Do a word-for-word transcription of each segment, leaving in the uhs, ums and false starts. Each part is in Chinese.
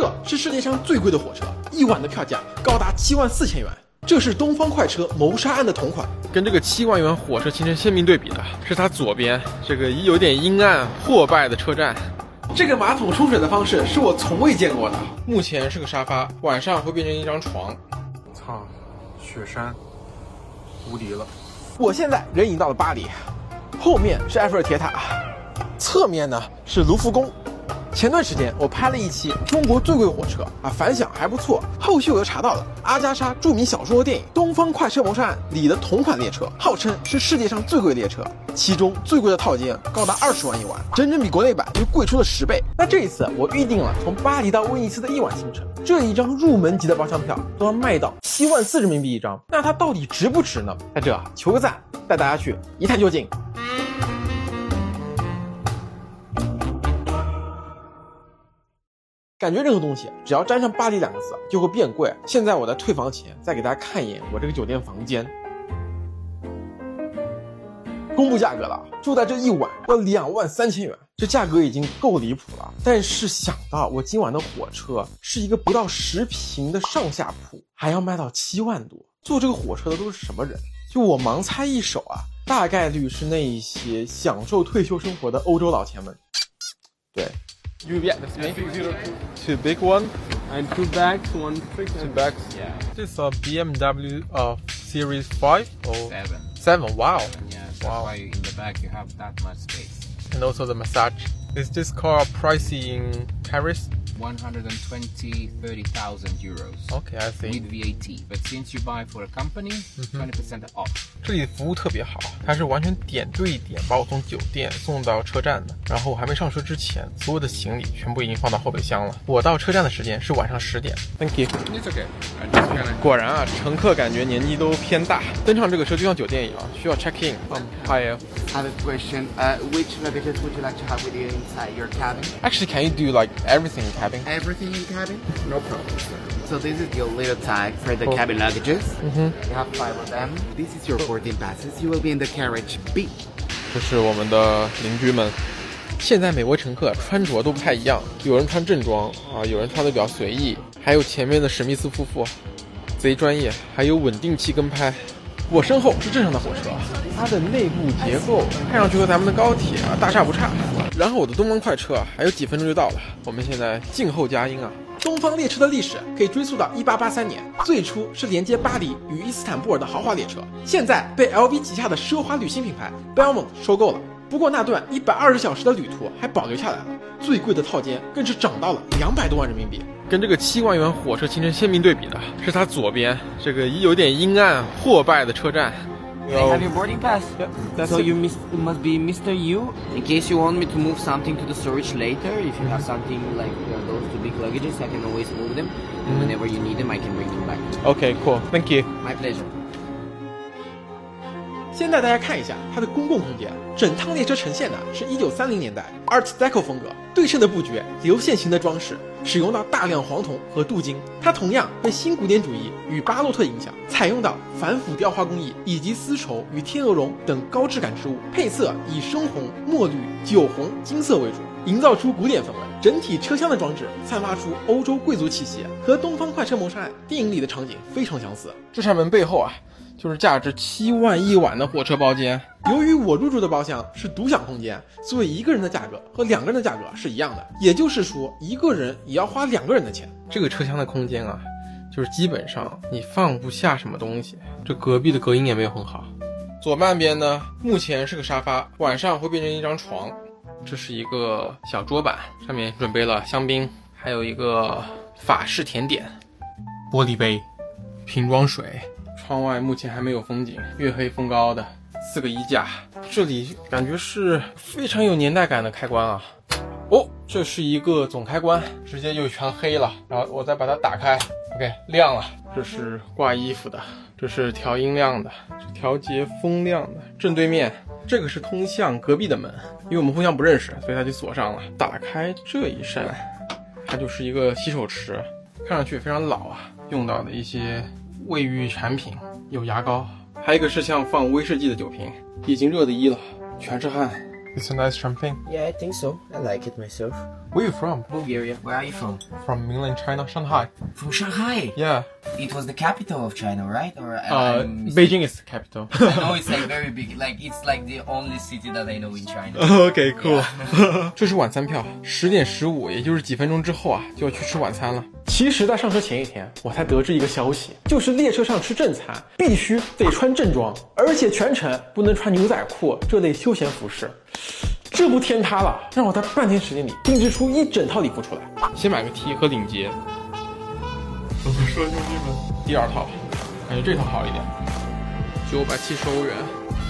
这是世界上最贵的火车，一晚的票价高达七万四千元。这是东方快车谋杀案的同款，跟这个七万元火车形成鲜明对比的是它左边这个有点阴暗破败的车站。这个马桶冲水的方式是我从未见过的。目前是个沙发，晚上会变成一张床。操，雪山无敌了！我现在人已经到了巴黎，后面是埃菲尔铁塔，侧面呢是卢浮宫。前段时间我拍了一期中国最贵火车啊，反响还不错。后续我又查到了阿加莎著名小说和电影《东方快车谋杀案》里的同款列车，号称是世界上最贵的列车，其中最贵的套间高达二十万一晚，整整比国内版就贵出了十倍。那这一次我预定了从巴黎到威尼斯的一晚行程，这一张入门级的包厢票都要卖到七万四人民币一张，那它到底值不值呢？在这求个赞，带大家去一探究竟。感觉任何东西只要沾上巴黎两个字就会变贵。现在我在退房前再给大家看一眼我这个酒店房间，公布价格了，住在这一晚要两万三千元，这价格已经够离谱了。但是想到我今晚的火车是一个不到十平的上下铺，还要卖到七万多，坐这个火车的都是什么人？就我盲猜一手啊，大概率是那一些享受退休生活的欧洲老钱们。对。You get this me? Two big one and two bags, one big two bags. Yeah. This is a B M W uh Series five or seven. Seven. Wow. Yeah. That's wow. why in the back you have that much space. And also the massage. Is this car pricey in Paris? One hundred and twenty, thirty thousand euros. Okay, I see. With V A T, but since you buy for a company, twenty percent off. 这里服务特别好，它是完全点对点把我从酒店送到车站的。然后我还没上车之前，所有的行李全部已经放到后备箱了。我到车站的时间是晚上十点。Thank you. It's okay. I just gonna... 果然啊，乘客感觉年纪都偏大。登上这个车就像酒店一样，需要 check in. Um, hi. I have a question. Uh, which luggages would you like to have with you inside your cabin? Actually, can you do like everything in cabin? Everything in cabin? No problem, sir. So this is your little tag for the oh. cabin luggages. Mm-hmm. You have five of them. This is your boarding passes. You will be in the carriage B. 这是我们的邻居们。现在每位乘客穿着都不太一样，有人穿正装啊，有人穿的比较随意，还有前面的史密斯夫妇，贼专业，还有稳定器跟拍。我身后是正常的火车，它的内部结构看上去和咱们的高铁啊大差不差。然后我的东方快车啊还有几分钟就到了，我们现在静候佳音啊。东方列车的历史可以追溯到一八八三年，最初是连接巴黎与伊斯坦布尔的豪华列车，现在被 L V 旗下的奢华旅行品牌 Belmont 收购了。不过那段一百二十小时的旅途还保留下来了，最贵的套间更是涨到了两百多万人民币。跟这个七万元火车形成鲜明对比的是它左边这个有点阴暗破败的车站。 I have your boarding pass. Yep, so it. you miss, must be Mister Yu. In case you want me to move something to the storage later, if you have something like uh, those two big luggages, I can always move them. And whenever you need them, I can bring them back. Okay, cool. Thank you. My pleasure. 先带大家看一下它的公共空间，整趟列车呈现的是一九三零年代 Art Deco 风格，对称的布局，流线型的装饰，使用到大量黄铜和镀金。它同样被新古典主义与巴洛特影响，采用到反腐雕花工艺以及丝绸与天鹅绒等高质感织物，配色以深红、墨绿、酒红、金色为主，营造出古典氛围。整体车厢的装置散发出欧洲贵族气息，和《东方快车谋杀案》电影里的场景非常相似。这扇门背后啊，就是价值七万一晚的火车包间。由于我入住的包厢是独享空间，所以一个人的价格和两个人的价格是一样的，也就是说一个人也要花两个人的钱。这个车厢的空间啊，就是基本上你放不下什么东西。这隔壁的隔音也没有很好。左半边呢，目前是个沙发，晚上会变成一张床。这是一个小桌板，上面准备了香槟，还有一个法式甜点，玻璃杯，瓶装水。窗外目前还没有风景，月黑风高的，四个衣架。这里感觉是非常有年代感的开关啊。哦，这是一个总开关，直接就全黑了。然后我再把它打开 ，OK， 亮了。这是挂衣服的，这是调音量的，这调节风量的。正对面这个是通向隔壁的门，因为我们互相不认识，所以它就锁上了。打开这一扇，它就是一个洗手池，看上去非常老啊，用到的一些卫浴产品，有牙膏，还有一个是像放威士忌的酒瓶，已经热的一了，全是汗。 It's a nice champagne. Yeah, I think so. I like it myself. Where are you from? Bulgaria. Where are you from? From mainland China, Shanghai. From Shanghai. Yeah. It was the capital of China, right? Or Uh, I'm Beijing is the capital. I know it's like very big. Like it's like the only city that I know in China. Okay, cool. 这是晚餐票，十点十五，也就是几分钟之后啊，就要去吃晚餐了。其实，在上车前一天，我才得知一个消息，就是列车上吃正餐必须得穿正装，而且全程不能穿牛仔裤这类休闲服饰。这不天塌了，让我在半天时间里定制出一整套礼服出来。先买个 T 和领结。怎么说，兄弟们？第二套，感觉这套好一点，九百七十欧元。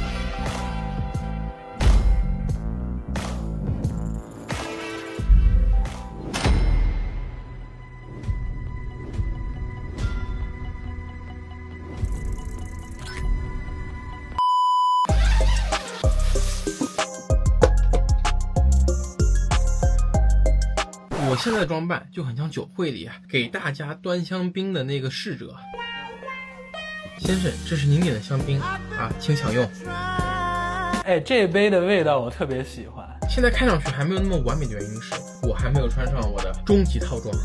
我现在的装扮就很像酒会里啊给大家端香槟的那个侍者。先生，这是您点的香槟啊，请享用。 哎，这杯的味道我特别喜欢。 现在看上去还没有那么完美的原因是，我还没有穿上我的终极套装。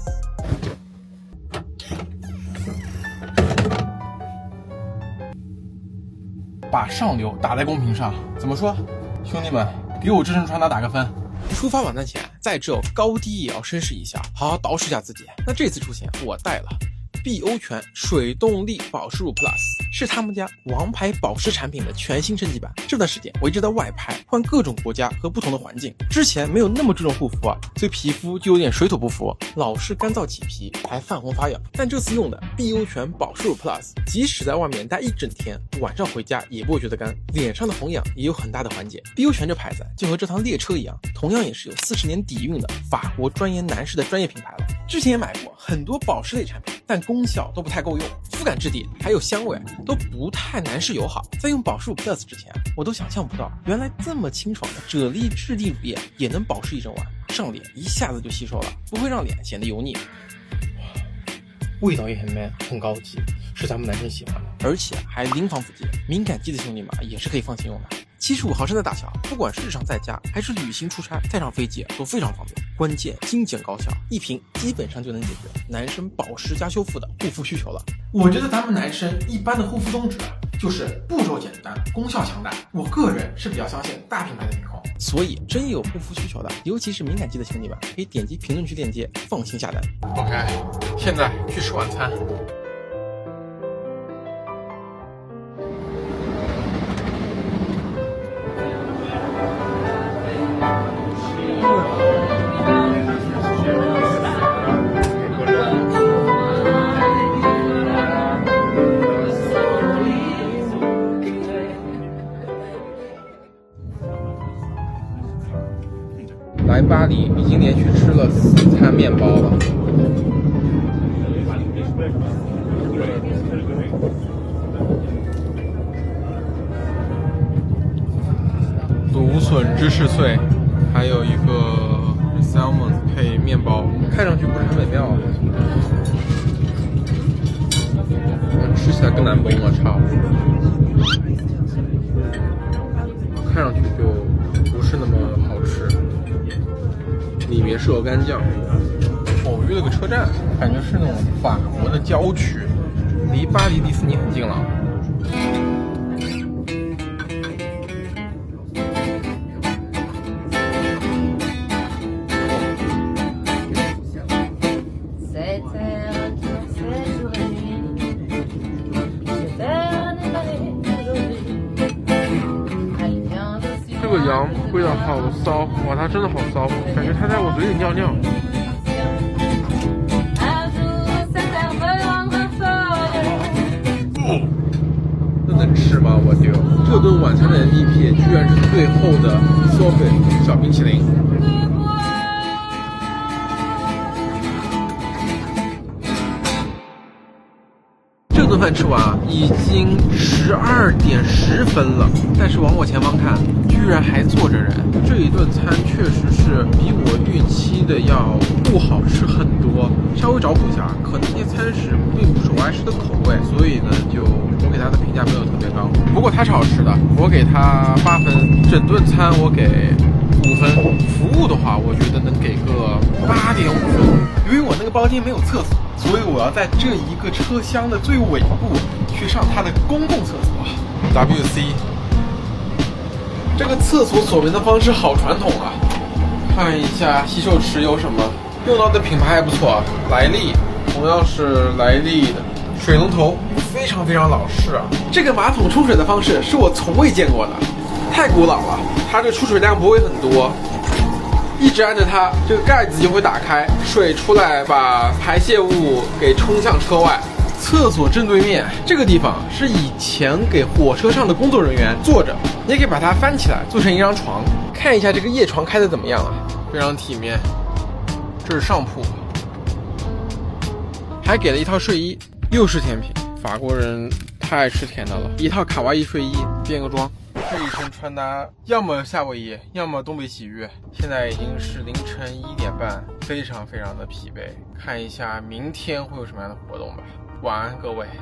把上流打在公屏上，怎么说？兄弟们，给我这身穿搭打个分。出发晚餐前，再只有高低也要绅士一下，好好捯饬一下自己。那这次出行我带了碧欧泉水动力保湿乳 Plus， 是他们家王牌保湿产品的全新升级版。这段时间我一直在外拍，换各种国家和不同的环境。之前没有那么注重护肤啊，所以皮肤就有点水土不服，老是干燥起皮，还泛红发痒。但这次用的碧欧泉保湿乳 Plus， 即使在外面待一整天，晚上回家也不会觉得干，脸上的红痒也有很大的缓解。碧欧泉这牌子就和这趟列车一样，同样也是有四十年底蕴的法国专研男士的专业品牌了。之前也买过很多保湿类产品，但功效都不太够用，肤感质地还有香味都不太男士友好。在用保湿乳 Plus 之前，我都想象不到原来这么清爽的啫喱质地乳液也能保湿一整晚，上脸一下子就吸收了，不会让脸显得油腻。味道也很 man， 很高级，是咱们男生喜欢的，而且还零防腐剂，敏感肌的兄弟们也是可以放心用的。七十五毫升的大小，不管是日常在家还是旅行出差，再上飞机都非常方便。关键精简高效，一瓶基本上就能解决男生保湿加修复的护肤需求了。我觉得咱们男生一般的护肤宗旨就是步骤简单，功效强大。我个人是比较相信大品牌的品控，所以真有护肤需求的，尤其是敏感肌的兄弟们，可以点击评论区链接，放心下单。OK， 现在去吃晚餐。来巴黎已经连续吃了四餐面包了。芦笋芝士脆，还有一个 salmon 配面包，看上去不是很美妙啊。吃起来更难崩了，操！看上去就不是那么好吃。里面是鹅肝酱。偶遇了个车站，感觉是那种法国的郊区，离巴黎迪士尼很近了。这个羊味道好骚，哇，它真的好骚，感觉它在我嘴里尿尿。这能吃吗？我丢！这顿晚餐的 M V P 居然是最后的 sorbet 小冰淇淋。这顿饭吃完啊，已经十二点十分了，但是往我前方看，居然还坐着人。这一顿餐确实是比我预期的要不好吃很多，稍微微找补一下，可能这些餐食并不是我爱吃的口味，所以呢，就我给它的评价没有特别高。不过它是好吃的，我给它八分。整顿餐我给五分，服务的话，我觉得能给个八点五分。由于我那个包间没有厕所，所以我要在这一个车厢的最尾部去上它的公共厕所 W C。这个厕所锁门的方式好传统啊！看一下洗手池有什么，用到的品牌还不错啊，莱利，同样是莱利的水龙头，非常非常老式啊。这个马桶冲水的方式是我从未见过的，太古老了。它这出水量不会很多，一直按着它，这个盖子就会打开，水出来把排泄物给冲向车外。厕所正对面这个地方是以前给火车上的工作人员坐着，你也可以把它翻起来做成一张床。看一下这个夜床开的怎么样啊，非常体面。这是上铺，还给了一套睡衣，又是甜品。法国人太爱吃甜的了，一套卡哇伊睡衣变个装。这一身穿搭，要么夏威夷，要么东北喜悦。现在已经是凌晨一点半，非常非常的疲惫。看一下明天会有什么样的活动吧。晚安，各位。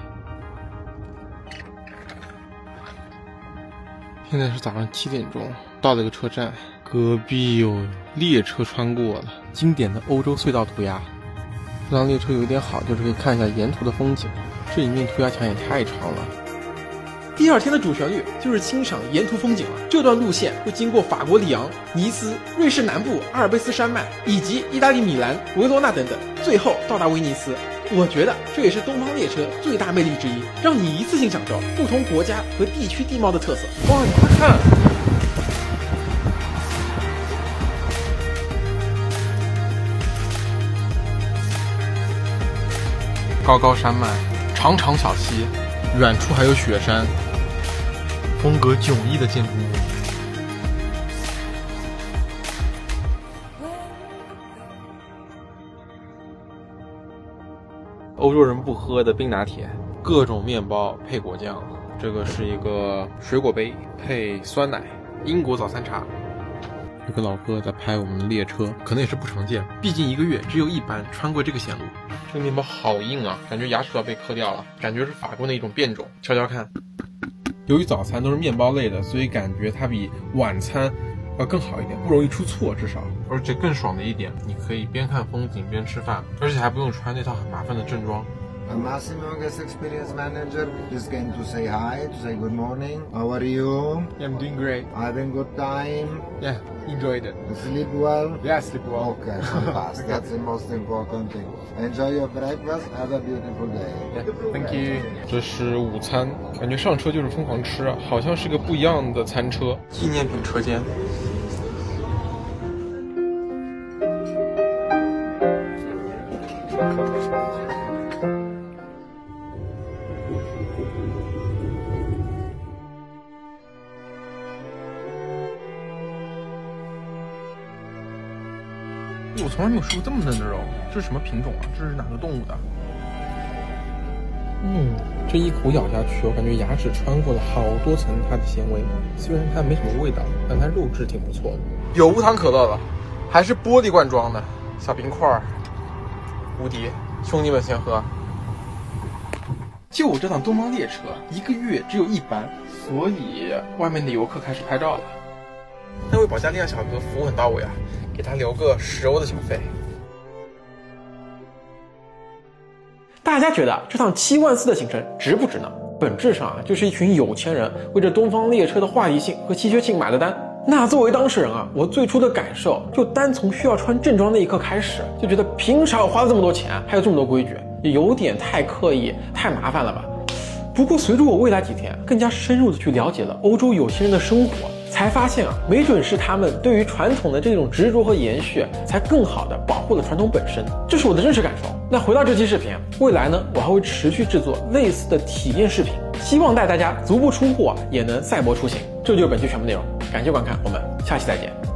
现在是早上七点钟，到了一个车站，隔壁有列车穿过了，经典的欧洲隧道涂鸦。这辆列车有一点好，就是可以看一下沿途的风景。这一面涂鸦墙也太长了。第二天的主旋律就是欣赏沿途风景了。这段路线会经过法国里昂、尼斯、瑞士南部阿尔卑斯山脉以及意大利米兰、维罗纳等等，最后到达威尼斯。我觉得这也是东方列车最大魅力之一，让你一次性享受不同国家和地区地貌的特色。哇，你快看！高高山脉，长长小溪，远处还有雪山，风格迥异的建筑物。欧洲人不喝的冰拿铁，各种面包配果酱，这个是一个水果杯配酸奶，英国早餐茶。有个老哥在拍我们的列车，可能也是不常见，毕竟一个月只有一班穿过这个线路。这个面包好硬啊，感觉牙齿都要被磕掉了，感觉是法国的一种变种。瞧瞧看，由于早餐都是面包类的，所以感觉它比晚餐要更好一点，不容易出错，至少。而且更爽的一点，你可以边看风景边吃饭，而且还不用穿那套很麻烦的正装。 Massimo Guest Experience Manager just came to say hi, to say good morning. How are you? Yeah, I'm doing great. Having good time? Yeah, enjoyed it. You sleep well? Yeah, sleep well. Okay, fantastic. That's the most important thing. Enjoy your breakfast. Have a beautiful day. Yeah, thank you. 这是午餐，感觉上车就是疯狂吃啊，好像是个不一样的餐车。纪念品车间。我从来没有吃过这么嫩的肉，这是什么品种啊？这是哪个动物的？嗯，这一口咬下去，我感觉牙齿穿过了好多层它的纤维。虽然它没什么味道，但它肉质挺不错的。有无糖可乐了，还是玻璃罐装的小冰块，无敌！兄弟们先喝。就我这趟东方列车，一个月只有一班，所以外面的游客开始拍照了。那位保加利亚小哥服务很到位啊，给他留个十欧的小费。大家觉得这趟七万四的行程值不值呢？本质上啊，就是一群有钱人为这东方列车的话题性和稀缺性买的单。那作为当事人啊，我最初的感受就单从需要穿正装那一刻开始，就觉得凭啥我花了这么多钱，还有这么多规矩，也有点太刻意、太麻烦了吧。不过随着我未来几天更加深入的去了解了欧洲有钱人的生活，才发现啊，没准是他们对于传统的这种执着和延续，才更好的保护了传统本身。这是我的真实感受。那回到这期视频，未来呢，我还会持续制作类似的体验视频，希望带大家足不出户啊，也能赛博出行。这就是本期全部内容，感谢观看，我们下期再见。